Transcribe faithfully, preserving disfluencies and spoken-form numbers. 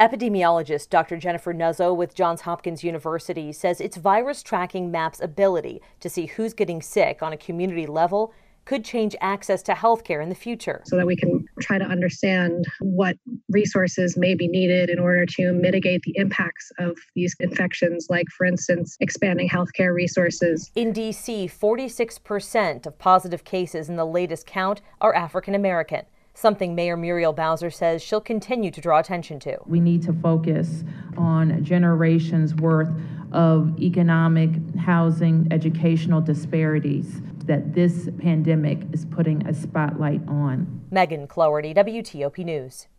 Epidemiologist Doctor Jennifer Nuzzo with Johns Hopkins University says its virus tracking map's ability to see who's getting sick on a community level could change access to health care in the future. So that we can try to understand what resources may be needed in order to mitigate the impacts of these infections, like, for instance, expanding healthcare resources. In D C, forty-six percent of positive cases in the latest count are African American, something Mayor Muriel Bowser says she'll continue to draw attention to. We need to focus on generations worth of economic, housing, educational disparities that this pandemic is putting a spotlight on. Megan Cloherty, W T O P News.